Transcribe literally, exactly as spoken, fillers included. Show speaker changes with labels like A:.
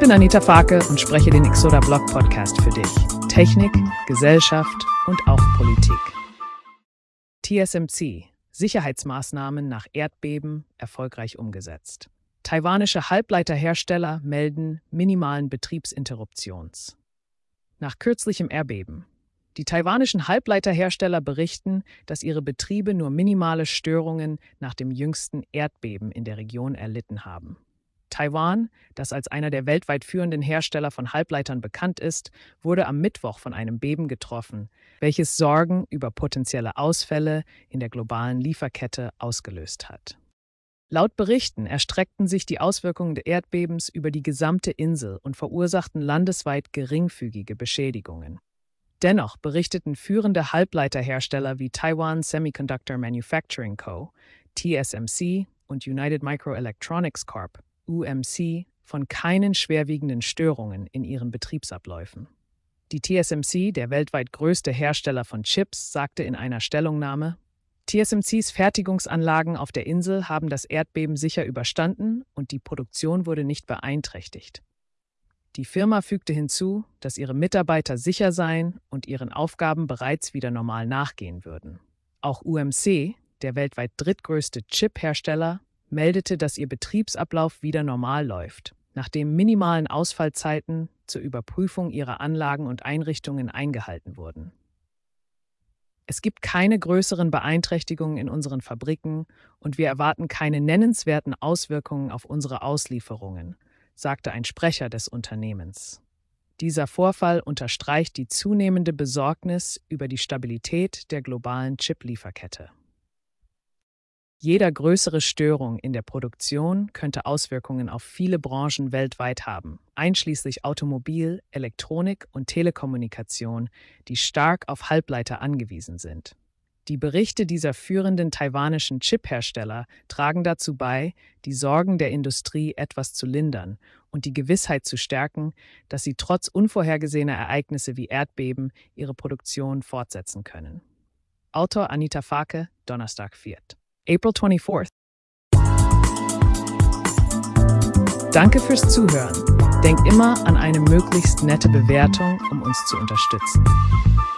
A: bin Anita Farke und spreche den Exoda Blog Podcast für dich. Technik, Gesellschaft und auch Politik. T S M C. Sicherheitsmaßnahmen nach Erdbeben erfolgreich umgesetzt. Taiwanische Halbleiterhersteller melden minimalen Betriebsinterruptions. Nach kürzlichem Erdbeben. Die taiwanischen Halbleiterhersteller berichten, dass ihre Betriebe nur minimale Störungen nach dem jüngsten Erdbeben in der Region erlitten haben. Taiwan, das als einer der weltweit führenden Hersteller von Halbleitern bekannt ist, wurde am Mittwoch von einem Beben getroffen, welches Sorgen über potenzielle Ausfälle in der globalen Lieferkette ausgelöst hat. Laut Berichten erstreckten sich die Auswirkungen des Erdbebens über die gesamte Insel und verursachten landesweit geringfügige Beschädigungen. Dennoch berichteten führende Halbleiterhersteller wie Taiwan Semiconductor Manufacturing Co., T S M C und United Microelectronics Corp, U M C, von keinen schwerwiegenden Störungen in ihren Betriebsabläufen. Die T S M C, der weltweit größte Hersteller von Chips, sagte in einer Stellungnahme: T S M Cs Fertigungsanlagen auf der Insel haben das Erdbeben sicher überstanden und die Produktion wurde nicht beeinträchtigt. Die Firma fügte hinzu, dass ihre Mitarbeiter sicher seien und ihren Aufgaben bereits wieder normal nachgehen würden. Auch U M C, der weltweit drittgrößte Chip-Hersteller, meldete, dass ihr Betriebsablauf wieder normal läuft, nachdem minimalen Ausfallzeiten zur Überprüfung ihrer Anlagen und Einrichtungen eingehalten wurden. Es gibt keine größeren Beeinträchtigungen in unseren Fabriken und wir erwarten keine nennenswerten Auswirkungen auf unsere Auslieferungen, sagte ein Sprecher des Unternehmens. Dieser Vorfall unterstreicht die zunehmende Besorgnis über die Stabilität der globalen Chip-Lieferkette. Jeder größere Störung in der Produktion könnte Auswirkungen auf viele Branchen weltweit haben, einschließlich Automobil-, Elektronik- und Telekommunikation, die stark auf Halbleiter angewiesen sind. Die Berichte dieser führenden taiwanischen Chip-Hersteller tragen dazu bei, die Sorgen der Industrie etwas zu lindern und die Gewissheit zu stärken, dass sie trotz unvorhergesehener Ereignisse wie Erdbeben ihre Produktion fortsetzen können. Autor Anita Farke, Donnerstag, vierten April twenty-fourth. Danke fürs Zuhören. Denk immer an eine möglichst nette Bewertung, um uns zu unterstützen.